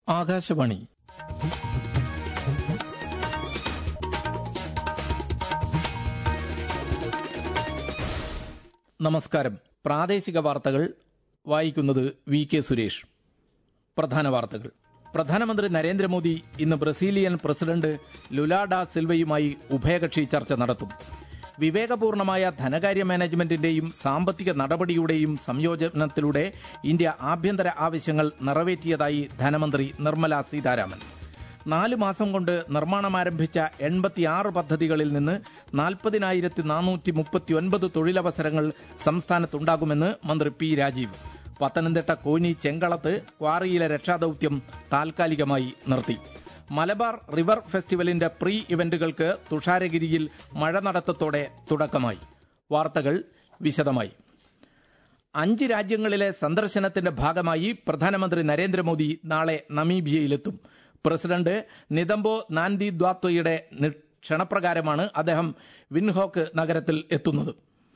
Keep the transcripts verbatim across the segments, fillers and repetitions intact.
ആകാശവാണി. നമസ്കാരം. പ്രാദേശിക വാർത്തകൾ വായിക്കുന്നത് വി കെ സുരേഷ്. പ്രധാന വാർത്തകൾ. പ്രധാനമന്ത്രി നരേന്ദ്രമോദി ഇന്ന് ബ്രസീലിയൻ പ്രസിഡന്റ് ലുലാ ഡാ സിൽവയുമായി ഉഭയകക്ഷി ചർച്ച നടത്തും. വിവേകപൂർണമായ ധനകാര്യ മാനേജ്മെന്റിന്റെയും സാമ്പത്തിക നടപടിയുടെയും സംയോജനത്തിലൂടെ ഇന്ത്യ ആഭ്യന്തര ആവശ്യങ്ങൾ നിറവേറ്റിയതായി ധനമന്ത്രി നിർമ്മല സീതാരാമൻ. നാല് മാസം കൊണ്ട് നിർമ്മാണമാരംഭിച്ച എൺപത്തിയാറ് പദ്ധതികളിൽ നിന്ന് നാൽപ്പതിനായിരത്തി നാനൂറ്റി മുപ്പത്തി ഒൻപത് തൊഴിലവസരങ്ങൾ സംസ്ഥാനത്തുണ്ടാകുമെന്ന് മന്ത്രി പി രാജീവ്. പത്തനംതിട്ട കോന്നി ചെങ്കളത്ത് ക്വാറിയിലെ രക്ഷാദൌത്യം താൽക്കാലികമായി നിർത്തി. മലബാർ റിവർ ഫെസ്റ്റിവലിന്റെ പ്രീ ഇവന്റുകൾക്ക് തുഷാരഗിരിയിൽ മഴ നടത്തത്തോടെ തുടക്കമായി. വാർത്തകൾ വിശദമായി. അഞ്ച് രാജ്യങ്ങളിലെ സന്ദർശനത്തിന്റെ ഭാഗമായി പ്രധാനമന്ത്രി നരേന്ദ്രമോദി നാളെ നമീബിയയിലെത്തും. പ്രസിഡന്റ് നിതംബോ നാൻഡി ദ്വാത്വയുടെ ക്ഷണപ്രകാരമാണ് അദ്ദേഹം വിൻഹോക്ക് നഗരത്തിൽ എത്തുന്നത്.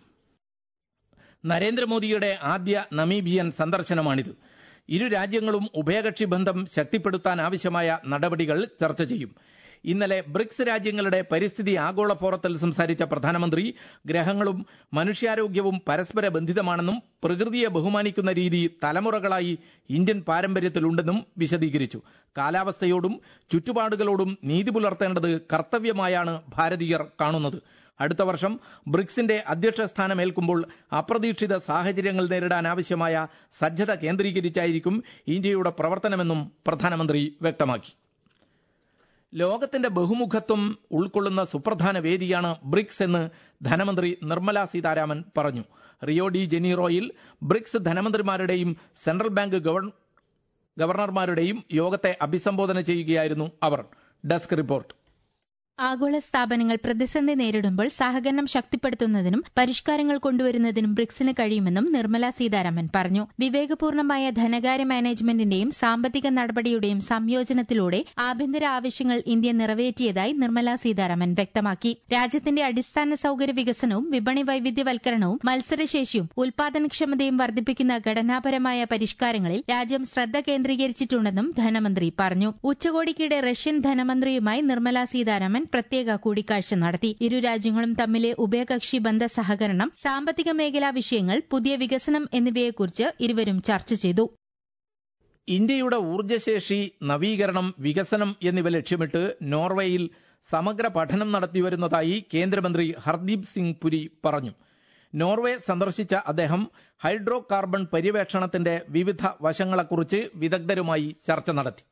നരേന്ദ്രമോദിയുടെ ആദ്യ നമീബിയൻ സന്ദർശനമാണിത്. ഇരു രാജ്യങ്ങളും ഉഭയകക്ഷി ബന്ധം ശക്തിപ്പെടുത്താൻ ആവശ്യമായ നടപടികൾ ചർച്ച ചെയ്യും. ഇന്നലെ ബ്രിക്സ് രാജ്യങ്ങളുടെ പരിസ്ഥിതി ആഗോള ഫോറത്തിൽ സംസാരിച്ച പ്രധാനമന്ത്രി ഗ്രഹങ്ങളും മനുഷ്യാരോഗ്യവും പരസ്പര ബന്ധിതമാണെന്നും പ്രകൃതിയെ ബഹുമാനിക്കുന്ന രീതി തലമുറകളായി ഇന്ത്യൻ പാരമ്പര്യത്തിലുണ്ടെന്നും വിശദീകരിച്ചു. കാലാവസ്ഥയോടും ചുറ്റുപാടുകളോടും നീതി പുലർത്തേണ്ടത് കർത്തവ്യമായാണ് ഭാരതീയർ കാണുന്നത്. അടുത്ത വർഷം ബ്രിക്സിന്റെ അധ്യക്ഷ സ്ഥാനമേൽക്കുമ്പോൾ അപ്രതീക്ഷിത സാഹചര്യങ്ങൾ നേരിടാൻ ആവശ്യമായ സജ്ജത കേന്ദ്രീകരിച്ചായിരിക്കും ഇന്ത്യയുടെ പ്രവർത്തനമെന്നും പ്രധാനമന്ത്രി വ്യക്തമാക്കി. ലോകത്തിന്റെ ബഹുമുഖത്വം ഉൾക്കൊള്ളുന്ന സുപ്രധാന വേദിയാണ് ബ്രിക്സ് എന്ന് ധനമന്ത്രി നിർമ്മല സീതാരാമൻ പറഞ്ഞു. റിയോ ഡി ജനീറോയിൽ ബ്രിക്സ് ധനമന്ത്രിമാരുടെയും സെൻട്രൽ ബാങ്ക് ഗവർണർമാരുടെയും യോഗത്തെ അഭിസംബോധന ചെയ്യുകയായിരുന്നു അവർ. Desk report. ആഗോള സ്ഥാപനങ്ങൾ പ്രതിസന്ധി നേരിടുമ്പോൾ സഹകരണം ശക്തിപ്പെടുത്തുന്നതിനും പരിഷ്കാരങ്ങൾ കൊണ്ടുവരുന്നതിനും ബ്രിക്സിന് കഴിയുമെന്നും നിർമ്മല സീതാരാമൻ പറഞ്ഞു. വിവേകപൂർണമായ ധനകാര്യ മാനേജ്മെന്റിന്റെയും സാമ്പത്തിക നടപടിയുടെയും സംയോജനത്തിലൂടെ ആഭ്യന്തര ആവശ്യങ്ങൾ ഇന്ത്യ നിറവേറ്റിയതായി നിർമ്മല സീതാരാമൻ വ്യക്തമാക്കി. രാജ്യത്തിന്റെ അടിസ്ഥാന സൌകര്യ വികസനവും വിപണി വൈവിധ്യവൽക്കരണവും മത്സരശേഷിയും ഉൽപാദനക്ഷമതയും വർദ്ധിപ്പിക്കുന്ന ഘടനാപരമായ പരിഷ്കാരങ്ങളിൽ രാജ്യം ശ്രദ്ധ കേന്ദ്രീകരിച്ചിട്ടുണ്ടെന്നും ധനമന്ത്രി പറഞ്ഞു. ഉച്ചകോടിക്കിടെ റഷ്യൻ ധനമന്ത്രിയുമായി നിർമ്മല സീതാരാമൻ പ്രത്യേക കൂടിക്കാഴ്ച നടത്തി. ഇരു രാജ്യങ്ങളും തമ്മിലെ ഉഭയകക്ഷി ബന്ധ സഹകരണം, സാമ്പത്തിക മേഖലാ വിഷയങ്ങൾ, പുതിയ വികസനം എന്നിവയെക്കുറിച്ച് ഇരുവരും ചർച്ച ചെയ്തു. ഇന്ത്യയുടെ ഊർജ്ജശേഷി, നവീകരണം, വികസനം എന്നിവ ലക്ഷ്യമിട്ട് നോർവേയിൽ സമഗ്ര പഠനം നടത്തിവരുന്നതായി കേന്ദ്രമന്ത്രി ഹർദീപ് സിംഗ് പുരി പറഞ്ഞു. നോർവേ സന്ദർശിച്ച അദ്ദേഹം ഹൈഡ്രോ കാർബൺ പര്യവേക്ഷണത്തിന്റെ വിവിധ വശങ്ങളെക്കുറിച്ച് വിദഗ്ധരുമായി ചർച്ച നടത്തി.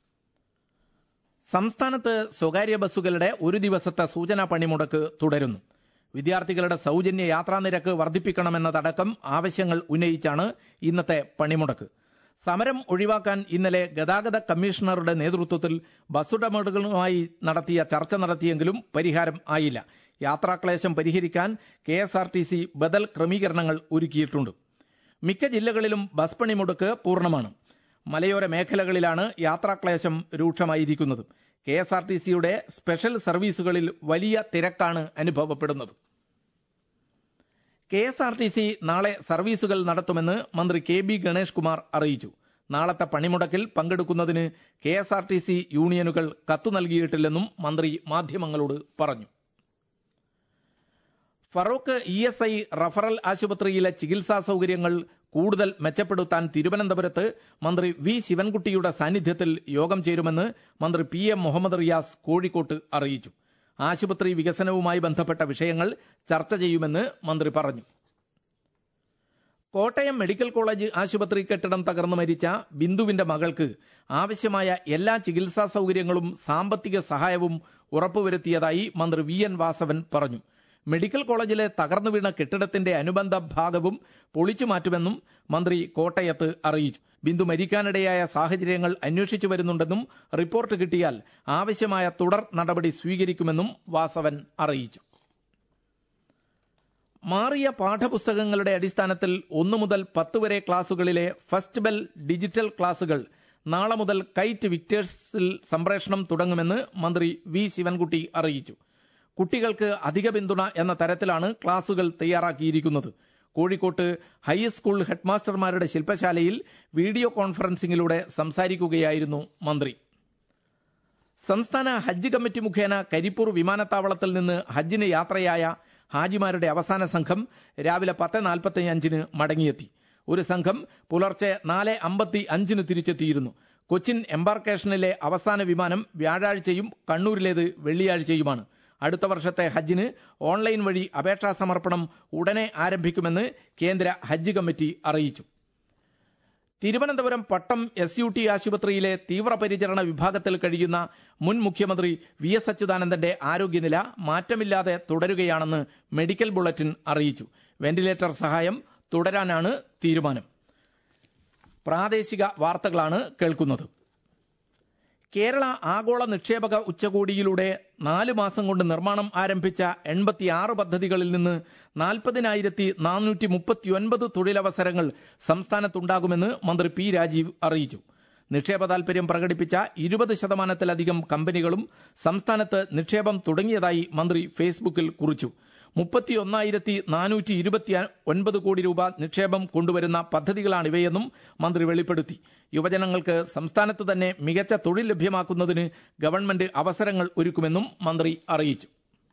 സംസ്ഥാനത്ത് സ്വകാര്യ ബസ്സുകളുടെ ഒരു ദിവസത്തെ സൂചനാ പണിമുടക്ക് തുടരുന്നു. വിദ്യാർത്ഥികളുടെ സൗജന്യ യാത്രാ നിരക്ക് വർദ്ധിപ്പിക്കണമെന്നതടക്കം ആവശ്യങ്ങൾ ഉന്നയിച്ചാണ് ഇന്നത്തെ പണിമുടക്ക്. സമരം ഒഴിവാക്കാൻ ഇന്നലെ ഗതാഗത കമ്മീഷണറുടെ നേതൃത്വത്തിൽ ബസ്സുടമകളുമായി നടത്തിയ ചർച്ച നടത്തിയെങ്കിലും പരിഹാരം ആയില്ല. യാത്രാക്ലേശം പരിഹരിക്കാൻ K S R T C ബദൽ ക്രമീകരണങ്ങൾ ഒരുക്കിയിട്ടുണ്ട്. മിക്ക ജില്ലകളിലും ബസ് പണിമുടക്ക് പൂർണ്ണമാണ്. മലയോര മേഖലകളിലാണ് യാത്രാക്ലേശം രൂക്ഷമായിരിക്കുന്നത്. കെ എസ് ആർ ടി സിയുടെ സ്പെഷ്യൽ സർവീസുകളിൽ വലിയ തിരക്കാണ് അനുഭവപ്പെടുന്നത്. K S R T C നാളെ സർവീസുകൾ നടത്തുമെന്ന് മന്ത്രി കെ ബി ഗണേഷ് കുമാർ അറിയിച്ചു. നാളത്തെ പണിമുടക്കിൽ പങ്കെടുക്കുന്നതിന് K S R T C യൂണിയനുകൾ കത്തു നൽകിയിട്ടില്ലെന്നും മന്ത്രി മാധ്യമങ്ങളോട് പറഞ്ഞു. Farook E S I referral ആശുപത്രിയിലെ ചികിത്സാ സൌകര്യങ്ങൾ കൂടുതൽ മെച്ചപ്പെടുത്താൻ തിരുവനന്തപുരത്ത് മന്ത്രി വി ശിവൻകുട്ടിയുടെ സാന്നിധ്യത്തിൽ യോഗം ചേരുമെന്ന് മന്ത്രി പി എം മുഹമ്മദ് റിയാസ് കോഴിക്കോട്ട് അറിയിച്ചു. ആശുപത്രി വികസനവുമായി ബന്ധപ്പെട്ട വിഷയങ്ങൾ ചർച്ച ചെയ്യുമെന്ന് മന്ത്രി പറഞ്ഞു. കോട്ടയം മെഡിക്കൽ കോളേജ് ആശുപത്രി കെട്ടിടം തകർന്നു മരിച്ച ബിന്ദുവിന്റെ മകൾക്ക് ആവശ്യമായ എല്ലാ ചികിത്സാ സൌകര്യങ്ങളും സാമ്പത്തിക സഹായവും ഉറപ്പുവരുത്തിയതായി മന്ത്രി വി എൻ വാസവൻ പറഞ്ഞു. മെഡിക്കൽ കോളേജിലെ തകർന്നു വീണ കെട്ടിടത്തിന്റെ അനുബന്ധ ഭാഗവും പൊളിച്ചു മാറ്റുമെന്നും മന്ത്രി കോട്ടയത്ത് അറിയിച്ചു. ബിന്ദു മരിക്കാനിടയായ സാഹചര്യങ്ങൾ അന്വേഷിച്ചു വരുന്നുണ്ടെന്നും റിപ്പോർട്ട് കിട്ടിയാൽ ആവശ്യമായ തുടർ നടപടി സ്വീകരിക്കുമെന്നും വാസവൻ അറിയിച്ചു. മാറിയ പാഠപുസ്തകങ്ങളുടെ അടിസ്ഥാനത്തിൽ ഒന്നു മുതൽ പത്ത് വരെ ക്ലാസുകളിലെ ഫസ്റ്റ് ബെൽ ഡിജിറ്റൽ ക്ലാസുകൾ നാളെ മുതൽ കൈറ്റ് വിക്ടേഴ്സിൽ സംപ്രേഷണം തുടങ്ങുമെന്ന് മന്ത്രി വി ശിവൻകുട്ടി അറിയിച്ചു. കുട്ടികൾക്ക് അധിക പിന്തുണ എന്ന തരത്തിലാണ് ക്ലാസുകൾ തയ്യാറാക്കിയിരിക്കുന്നത്. കോഴിക്കോട്ട് ഹൈസ്കൂൾ ഹെഡ്മാസ്റ്റർമാരുടെ ശില്പശാലയിൽ വീഡിയോ കോൺഫറൻസിംഗിലൂടെ സംസാരിക്കുകയായിരുന്നു മന്ത്രി. സംസ്ഥാന ഹജ്ജ് കമ്മിറ്റി മുഖേന കരിപ്പൂർ വിമാനത്താവളത്തിൽ നിന്ന് ഹജ്ജിന് യാത്രയായ ഹാജിമാരുടെ അവസാന സംഘം രാവിലെ പത്ത് നാൽപ്പത്തി അഞ്ചിന് മടങ്ങിയെത്തി. ഒരു സംഘം പുലർച്ചെ നാല് അമ്പത്തി അഞ്ചിന് തിരിച്ചെത്തിയിരുന്നു. കൊച്ചിൻ എംബാർക്കേഷനിലെ അവസാന വിമാനം വ്യാഴാഴ്ചയും കണ്ണൂരിലേത് വെള്ളിയാഴ്ചയുമാണ്. അടുത്ത വർഷത്തെ ഹജ്ജിന് ഓൺലൈൻ വഴി അപേക്ഷാ സമർപ്പണം ഉടനെ ആരംഭിക്കുമെന്ന് കേന്ദ്ര ഹജ്ജ് കമ്മിറ്റി അറിയിച്ചു. Thiruvananthapuram Pattom S U T ആശുപത്രിയിലെ തീവ്രപരിചരണ വിഭാഗത്തിൽ കഴിയുന്ന മുൻ മുഖ്യമന്ത്രി വി എസ് അച്യുതാനന്ദന്റെ ആരോഗ്യനില മാറ്റമില്ലാതെ തുടരുകയാണെന്ന് മെഡിക്കൽ ബുള്ളറ്റിൻ അറിയിച്ചു. വെന്റിലേറ്റർ സഹായം തുടരാനാണ് തീരുമാനം. പ്രാദേശിക വാർത്തകളാണ് കേൾക്കുന്നത്. കേരള ആഗോള നിക്ഷേപക ഉച്ചകോടിയിലൂടെ നാല് മാസം കൊണ്ട് നിർമ്മാണം ആരംഭിച്ച എൺപത്തിയാറ് പദ്ധതികളിൽ നിന്ന് നാൽപ്പതിനായിരത്തി നാനൂറ്റി മുപ്പത്തി ഒൻപത് തൊഴിലവസരങ്ങൾ സംസ്ഥാനത്തുണ്ടാകുമെന്ന് മന്ത്രി പി രാജീവ് അറിയിച്ചു. നിക്ഷേപ താൽപര്യം പ്രകടിപ്പിച്ച ഇരുപത് ശതമാനത്തിലധികം കമ്പനികളും സംസ്ഥാനത്ത് നിക്ഷേപം തുടങ്ങിയതായി മന്ത്രി ഫേസ്ബുക്കിൽ കുറിച്ചു. മുപ്പത്തി ഒന്നായിരത്തി നാനൂറ്റി ഇരുപത്തി ഒൻപത് കോടി രൂപ നിക്ഷേപം കൊണ്ടുവരുന്ന പദ്ധതികളാണിവയെന്നും മന്ത്രി വെളിപ്പെടുത്തി. യുവജനങ്ങൾക്ക് സംസ്ഥാനത്ത് തന്നെ മികച്ച തൊഴിൽ ലഭ്യമാക്കുന്നതിന് ഗവൺമെന്റ് അവസരങ്ങൾ ഒരുക്കുമെന്നും മന്ത്രി അറിയിച്ചു.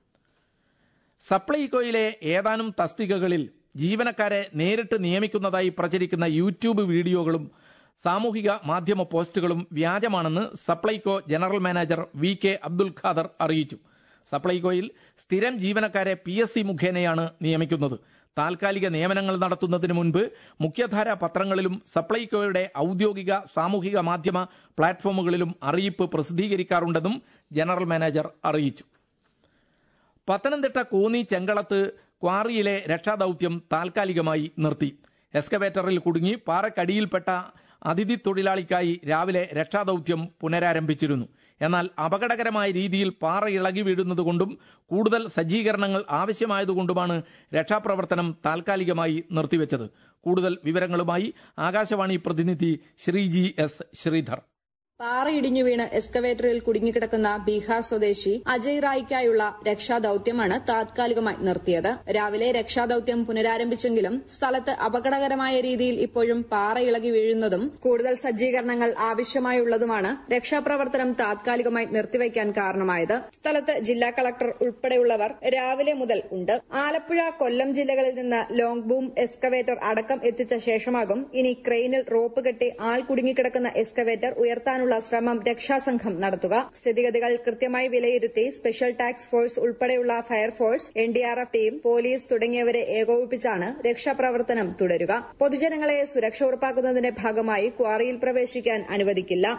സപ്ലൈകോയിലെ ഏതാനും തസ്തികകളിൽ ജീവനക്കാരെ നേരിട്ട് നിയമിക്കുന്നതായി പ്രചരിക്കുന്ന യൂട്യൂബ് വീഡിയോകളും സാമൂഹിക മാധ്യമ പോസ്റ്റുകളും വ്യാജമാണെന്ന് Supplyco general manager V K Abdul Khader അറിയിച്ചു. സപ്ലൈകോയിൽ സ്ഥിരം ജീവനക്കാരെ പി എസ് സി മുഖേനയാണ് നിയമിക്കുന്നത്. താൽക്കാലിക നിയമനങ്ങൾ നടത്തുന്നതിന് മുൻപ് മുഖ്യധാരാ പത്രങ്ങളിലും സപ്ലൈകോയുടെ ഔദ്യോഗിക സാമൂഹിക മാധ്യമ പ്ലാറ്റ്ഫോമുകളിലും അറിയിപ്പ് പ്രസിദ്ധീകരിക്കാറുണ്ടെന്നും ജനറൽ മാനേജർ അറിയിച്ചു. പത്തനംതിട്ട കോന്നി ചെങ്കളത്ത് ക്വാറിയിലെ രക്ഷാദൌത്യം താൽക്കാലികമായി നിർത്തി. എക്സ്കവേറ്ററിൽ കുടുങ്ങി പാറക്കടിയിൽപ്പെട്ട അതിഥി തൊഴിലാളിക്കായി രാവിലെ രക്ഷാദൌത്യം പുനരാരംഭിച്ചിരുന്നു. എന്നാൽ അപകടകരമായ രീതിയിൽ പാറ ഇളകി വീഴുന്നതുകൊണ്ടും കൂടുതൽ സജ്ജീകരണങ്ങൾ ആവശ്യമായതുകൊണ്ടുമാണ് രക്ഷാപ്രവർത്തനം താൽക്കാലികമായി നിർത്തിവെച്ചത്. കൂടുതൽ വിവരങ്ങളുമായി ആകാശവാണി പ്രതിനിധി ശ്രീജി എസ് ശ്രീധർ. പാറയിടിഞ്ഞു വീണ് എക്സ്കവേറ്ററിൽ കുടുങ്ങിക്കിടക്കുന്ന ബീഹാർ സ്വദേശി അജയ് റായിക്കായുള്ള രക്ഷാദൌത്യമാണ് താത്കാലികമായി നിർത്തിയത്. രാവിലെ രക്ഷാദൌത്യം പുനരാരംഭിച്ചെങ്കിലും സ്ഥലത്ത് അപകടകരമായ രീതിയിൽ ഇപ്പോഴും പാറ ഇളകി വീഴുന്നതും കൂടുതൽ സജ്ജീകരണങ്ങൾ ആവശ്യമായുള്ളതുമാണ് രക്ഷാപ്രവർത്തനം താത്കാലികമായി നിർത്തിവയ്ക്കാൻ കാരണമായത്. സ്ഥലത്ത് ജില്ലാ കളക്ടർ ഉൾപ്പെടെയുള്ളവർ രാവിലെ മുതൽ ഉണ്ട്. ആലപ്പുഴ, കൊല്ലം ജില്ലകളിൽ നിന്ന് ലോങ് ബൂം എക്സ്കവേറ്റർ അടക്കം എത്തിച്ച ശേഷമാകും ഇനി ക്രെയിനിൽ റോപ്പ് കെട്ടി ആൾ കുടുങ്ങിക്കിടക്കുന്ന എക്സ്കവേറ്റർ ഉയർത്താനുള്ള ശ്രമം രക്ഷാസംഘം നടത്തുക. സ്ഥിതിഗതികൾ കൃത്യമായി വിലയിരുത്തി സ്പെഷ്യൽ ടാസ്ക് ഫോഴ്സ് ഉൾപ്പെടെയുള്ള fire force, N D R F team, police തുടങ്ങിയവരെ ഏകോപിപ്പിച്ചാണ് രക്ഷാപ്രവർത്തനം തുടരുക. പൊതുജനങ്ങളെ സുരക്ഷ ഉറപ്പാക്കുന്നതിന്റെ ഭാഗമായി ക്വാറിയിൽ പ്രവേശിക്കാൻ അനുവദിക്കില്ല.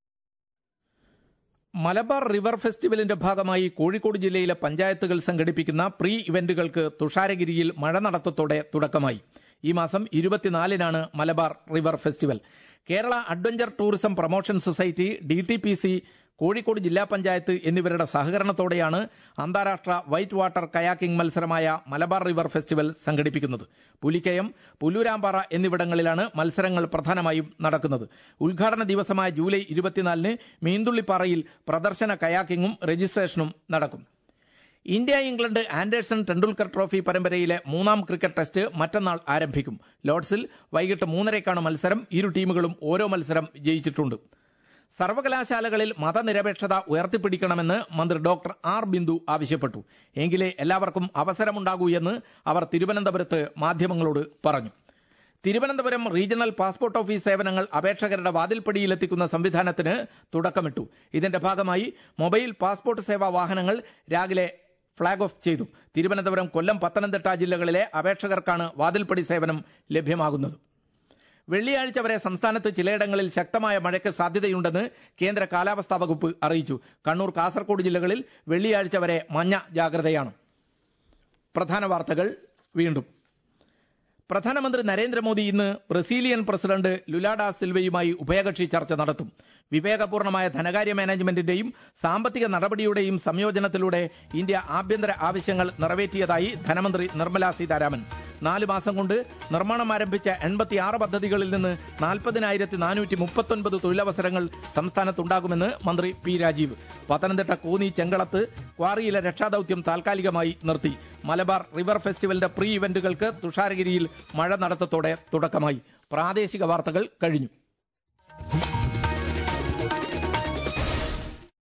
മലബാർ റിവർ ഫെസ്റ്റിവലിന്റെ ഭാഗമായി കോഴിക്കോട് ജില്ലയിലെ പഞ്ചായത്തുകൾ സംഘടിപ്പിക്കുന്ന പ്രീ ഇവന്റുകൾക്ക് തുഷാരഗിരിയിൽ മഴ നടത്തത്തോടെ തുടക്കമായി. ഈ മാസം ഇരുപത്തിനാലിനാണ് Malabar river festival. Kerala adventure tourism promotion society, D T P C, Kozhikode ജില്ലാ പഞ്ചായത്ത് എന്നിവരുടെ സഹകരണത്തോടെയാണ് അന്താരാഷ്ട്ര വൈറ്റ് വാട്ടർ കയാക്കിംഗ് മത്സരമായ മലബാർ റിവർ ഫെസ്റ്റിവൽ സംഘടിപ്പിക്കുന്നത്. പുലിക്കയം, പുല്ലൂരാമ്പാറ എന്നിവിടങ്ങളിലാണ് മത്സരങ്ങൾ പ്രധാനമായും നടക്കുന്നത്. ഉദ്ഘാടന ദിവസമായ ജൂലൈ ഇരുപത്തിനാലിന് മീന്തുള്ളിപ്പാറയിൽ പ്രദർശന കയാക്കിംഗും രജിസ്ട്രേഷനും നടക്കും. India England Anderson Tendulkar trophy പരമ്പരയിലെ മൂന്നാം ക്രിക്കറ്റ് ടെസ്റ്റ് മറ്റന്നാൾ ആരംഭിക്കും. ലോർഡ്സിൽ വൈകിട്ട് മൂന്നരയ്ക്കാണ് മത്സരം. ഇരു ടീമുകളും ഓരോ മത്സരം ജയിച്ചിട്ടുണ്ട്. സർവകലാശാലകളിൽ മതനിരപേക്ഷത ഉയർത്തിപ്പിടിക്കണമെന്ന് മന്ത്രി ഡോക്ടർ ആർ ബിന്ദു ആവശ്യപ്പെട്ടു. എങ്കിലേ എല്ലാവർക്കും അവസരമുണ്ടാകൂ എന്ന് അവർ തിരുവനന്തപുരത്ത് മാധ്യമങ്ങളോട് പറഞ്ഞു. തിരുവനന്തപുരം റീജിയണൽ പാസ്പോർട്ട് ഓഫീസ് സേവനങ്ങൾ അപേക്ഷകരുടെ വാതിൽപ്പടിയിലെത്തിക്കുന്ന സംവിധാനത്തിന് തുടക്കമിട്ടു. ഇതിന്റെ ഭാഗമായി മൊബൈൽ പാസ്പോർട്ട് സേവാ വാഹനങ്ങൾ രാവിലെ ഫ്ളാഗ് ഓഫ് ചെയ്തു. തിരുവനന്തപുരം, കൊല്ലം, പത്തനംതിട്ട ജില്ലകളിലെ അപേക്ഷകർക്കാണ് വാതിൽപ്പടി സേവനം ലഭ്യമാകുന്നത്. വെള്ളിയാഴ്ച വരെ സംസ്ഥാനത്ത് ചിലയിടങ്ങളിൽ ശക്തമായ മഴയ്ക്ക് സാധ്യതയുണ്ടെന്ന് കേന്ദ്ര കാലാവസ്ഥാ വകുപ്പ് അറിയിച്ചു. കണ്ണൂർ, കാസർഗോഡ് ജില്ലകളിൽ വെള്ളിയാഴ്ച വരെ മഞ്ഞ ജാഗ്രതയാണ്. പ്രധാന വാർത്തകൾ വീണ്ടും. പ്രധാനമന്ത്രി നരേന്ദ്രമോദി ഇന്ന് ബ്രസീലിയൻ പ്രസിഡന്റ് ലുലാ ഡാ സിൽവയുമായി ഉഭയകക്ഷി ചർച്ച നടത്തും. വിവേകപൂർണമായ ധനകാര്യ മാനേജ്മെന്റിന്റെയും സാമ്പത്തിക നടപടിയുടെയും സംയോജനത്തിലൂടെ ഇന്ത്യ ആഭ്യന്തര ആവശ്യങ്ങൾ നിറവേറ്റിയതായി ധനമന്ത്രി നിർമ്മലാ സീതാരാമൻ. നാല് മാസം കൊണ്ട് നിർമ്മാണം ആരംഭിച്ച എൺപത്തിയാറ് പദ്ധതികളിൽ നിന്ന് നാൽപ്പതിനായിരത്തി നാനൂറ്റി മുപ്പത്തൊൻപത് തൊഴിലവസരങ്ങൾ സംസ്ഥാനത്തുണ്ടാകുമെന്ന് മന്ത്രി പി രാജീവ്. പത്തനംതിട്ട കോന്നി ചെങ്കളത്ത് ക്വാറിയിലെ രക്ഷാദൌത്യം താൽക്കാലികമായി നിർത്തി. മലബാർ റിവർ ഫെസ്റ്റിവലിന്റെ പ്രീ ഇവന്റുകൾക്ക് തുഷാരഗിരിയിൽ മഴ നടത്തത്തോടെ തുടക്കമായി. പ്രാദേശിക വാർത്തകൾ കഴിഞ്ഞു.